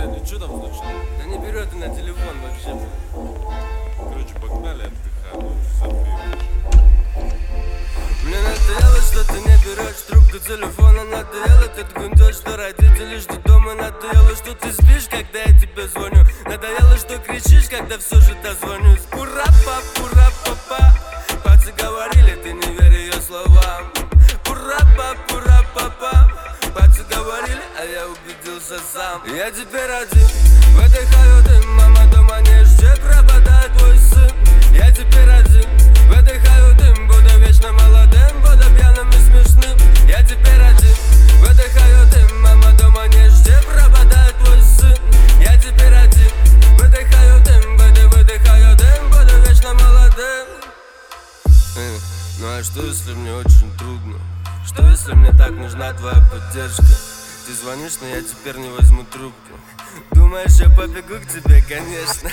Женя, что там случилось? Да не берет на телефон вообще. Короче, погнали отдыхать. Забей. Мне надоело, что ты не берешь трубку телефона. Надоело этот гундеж, что родители ждут дома. Надоело, что ты спишь, когда я тебе звоню. Надоело, что кричишь, когда все же дозвонюсь. Пура-па-пура-па-па. Пацы говорили, ты не верь ее словам. Пура-па-пура-па-па. Пацы говорили, а я убедился сам. Я теперь один, выдыхаю дым. Мама дома не ждет, пропадает твой сын. Я теперь один, выдыхаю дым. Буду вечно молодым, буду пьяным и смешным. Я теперь один, выдыхаю дым. Мама дома не ждет, пропадает твой сын. Я теперь один, выдыхаю дым. Выдыхаю дым, буду вечно молодым. Ну а что если мне очень трудно? Что если мне так нужна твоя поддержка? Ты звонишь, но я теперь не возьму трубку. Думаешь, я побегу к тебе, конечно.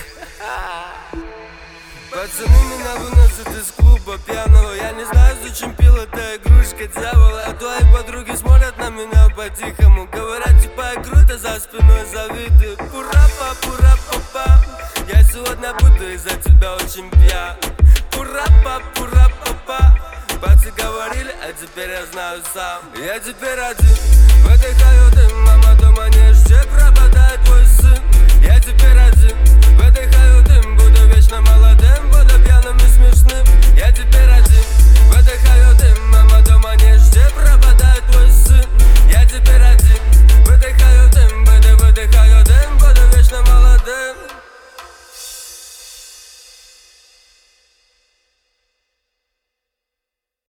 Пацаны меня выносят из клуба пьяного. Я не знаю, зачем пил эта игрушка дьявола. А твои подруги смотрят на меня по-тихому. Говорят, типа я круто, за спиной завидуют. Пура-па-пура-па-па. Я сегодня буду из-за тебя очень пьян. Пура-па-пура-па-па. Пацы говорили, а теперь я знаю сам. Я теперь один, выдыхаю дым. Мама дома не ждет, пропадает твой сын. Я теперь один, выдыхаю дым. Буду вечно молодым, буду пьяным и смешным. Я теперь один, выдыхаю дым. Мама дома